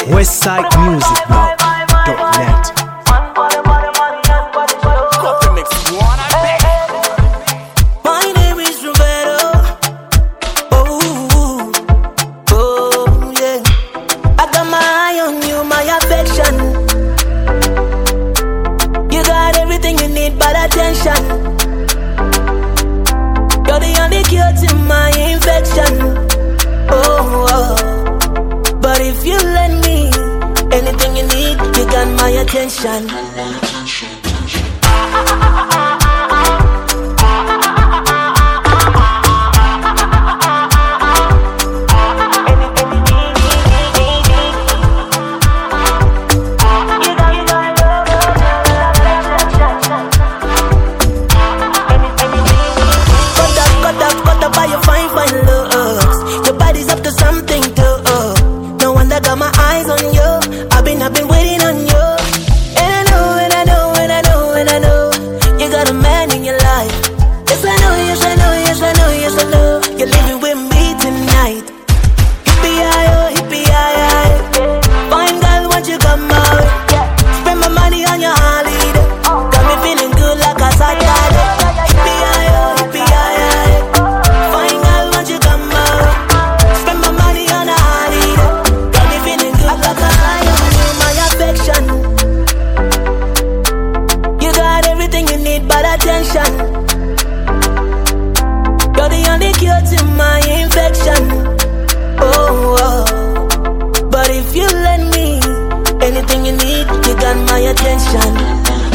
westsidemusicblog.net. My name is Roberto. Oh, yeah. I got my eye on you, my affection. You got everything you need but attention. You're the only cure to my infection. Oh, but if you let me, anything you need, you got my attention. Got up by your fine looks. Your body's up to something too. No wonder got my eyes on you. I've been waiting on you. And I know, and I know, and I know, and I know, you got a man in your life. Yes I know, yes I know, yes I know, yes I know, you're living with me tonight. Hippie-I-oh, hippie-I-I. Fine girl, won't you come out? Spend my money on your holiday. Got me feeling good like a Saturday. Hippie-I-oh, hippie-I-I. Fine girl, won't you come out? Spend my money on a holiday. Got me feeling good. I got my eye on you, my affection. You got everything you need but attention. You're the only cure to my infection. Oh, but if you let me, anything you need, you got my attention.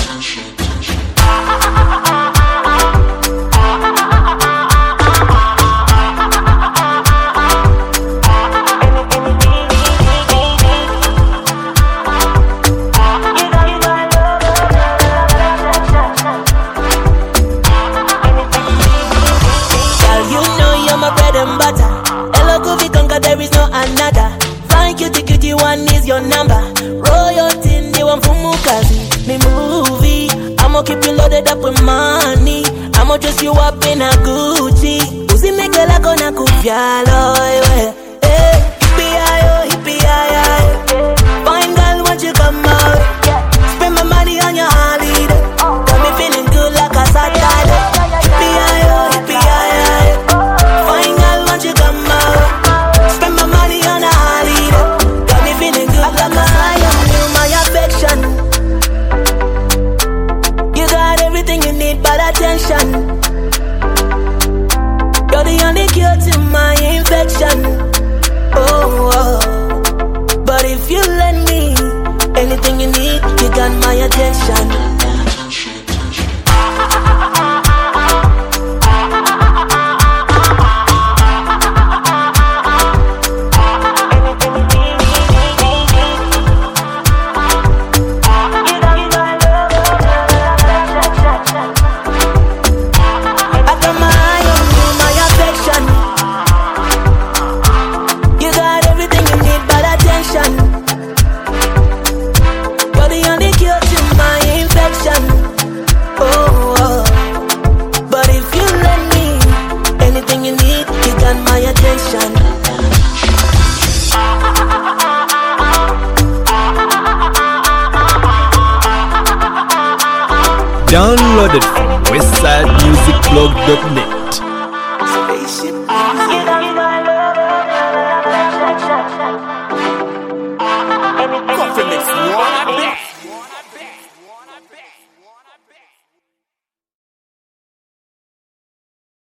There is no another. Fine cutie one is your number. Royalty, you want from Mukazi. Me movie, I'ma keep you loaded up with money. I'ma dress you up in a Gucci. Uzi make la kona kuvyalo. Hey, hippie-I-oh, hippie-I-I. Fine girl, won't you come out? Spend my money on your holiday. Got me feeling good like a Saturday. Hippie-I-oh, hippie-I-I. Fine girl, won't you come out? Spend my money on a holiday. Got me feeling good. I got my eye on you, my affection. You got everything you need but attention. You're the only cure to my infection. Oh, but if you let me, anything you need, you got my attention. Downloaded from westsidemusicblog.net. Coffee mix, what?